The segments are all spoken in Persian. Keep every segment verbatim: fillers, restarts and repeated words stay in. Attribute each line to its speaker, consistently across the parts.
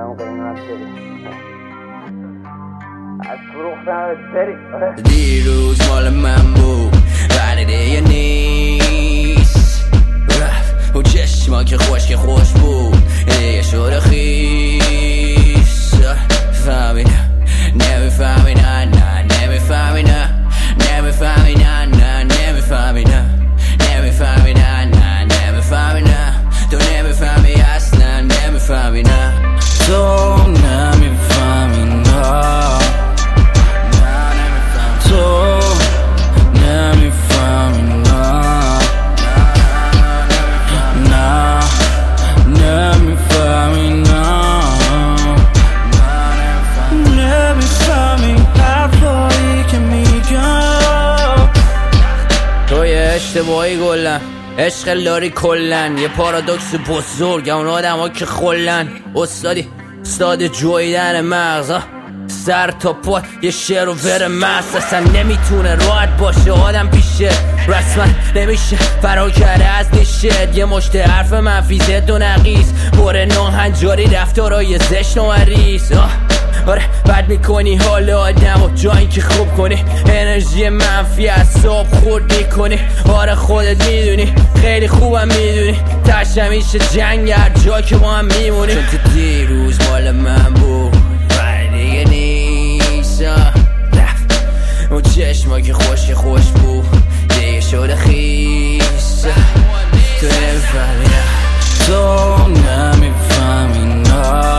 Speaker 1: هم قیمت داری از فروختن بری.
Speaker 2: دیروز مال من بود ولی دیگه نیست، رفت و چشما که خوش که خوش بود دیگه شده خیس. فهمی نه نمیفهمی نه نه نمیفهمی نه نمیفهمی نه نه نمیفهمی نه نمیفهمی نه نه نمیفهمی نه تو نمیفهمی اصلا نمیفهمی نه تو نمیفهمی نه تو نمیفهمی نه نه نمیفهمی نه
Speaker 3: نمیفهمی حرفایی که میگم.
Speaker 2: تو یه اشتباهی گلن عشق لاری کلن یه پارادوکس بزرگ اون آدم ها که خلن استادی استاد جویدن مغز سر تا پا یه شعر و ور مست اصلا نمیتونه راحت باشه آدم پیشه رسما نمیشه فرار کرده از نشد یه مشت حرف منفی زد و نقیس بره ناهنجاری رفتارای زشت و عریس. آره بد میکنی حال آدم و جایی که خوب کنی انرژی منفی اعصاب خورد میکنی. آره خودت میدونی خیلی خوبم میدونی تش همیشه جنگ هر جا که با هم میمونی. چون تو دیروز مال من بود ولی دیگه نیست، رفت اون چشما که خوش خوش بود دیگه شده خیس. تو نمیفهمی نه تو نمیفهمی نه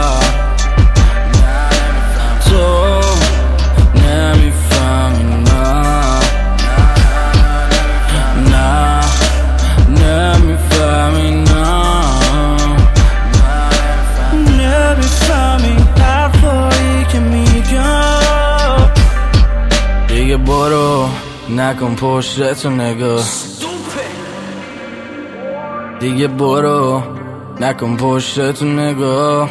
Speaker 2: تو نمیفهمی نه نه نمیفهمی نه
Speaker 3: نمیفهمی حرفایی که میگم.
Speaker 2: دیگه برو نکن پشتتو نگاه، دیگه برو نکن پشتتو نگاه.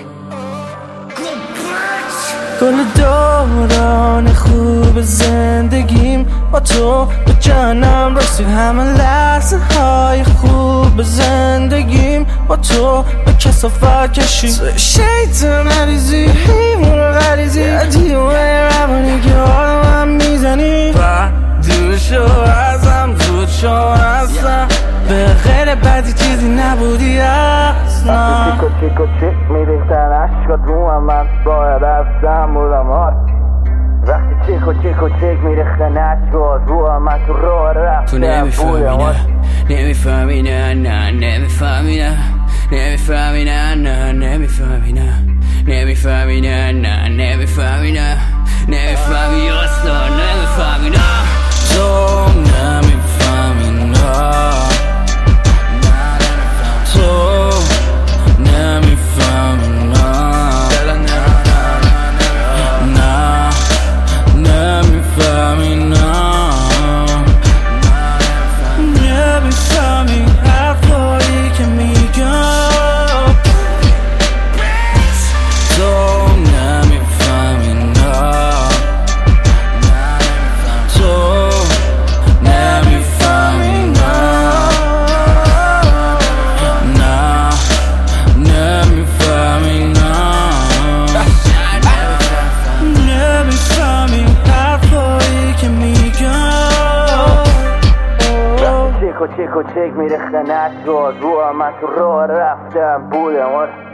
Speaker 3: گل دوران خوب زندگیم با تو به جانم رسید، همه لحظه های خوب زندگیم با تو به کثافت کشید. شیطان عریضی حیمون غریزی دیوه روانی که آدم میزنی و دور شو ازم زود شو اصلا به غیر بدی چیزی نبودی اصلا.
Speaker 1: وقتی چیک و چیک میریختن عشقات رو هم من باید افتم بودم آر وقتی چیک و چیک و چیک میریختن عشقات رو هم من تو راه رفتم بودم آر.
Speaker 2: نمیفهمی نه نه نمیفهمی نه نمیفهمی نه نه نمیفهمی نه نمیفهمی نه نه نمیفهمی نه نمیفهمی اصلا نمیفهمی نه تو نمیفهمی نه تو نمیفهمی نه نه نمیفهمی نه
Speaker 3: نمیفهمی حرفایی که میگم.
Speaker 2: تو نمیفهمی نه تو نمیفهمی نه نه نمیفهمی نه
Speaker 3: نمیفهمی حرفایی که میگم.
Speaker 1: وقتی چیک و چیک و چیک میریختن عشقات رو هم من تو راه رفتم بودم آر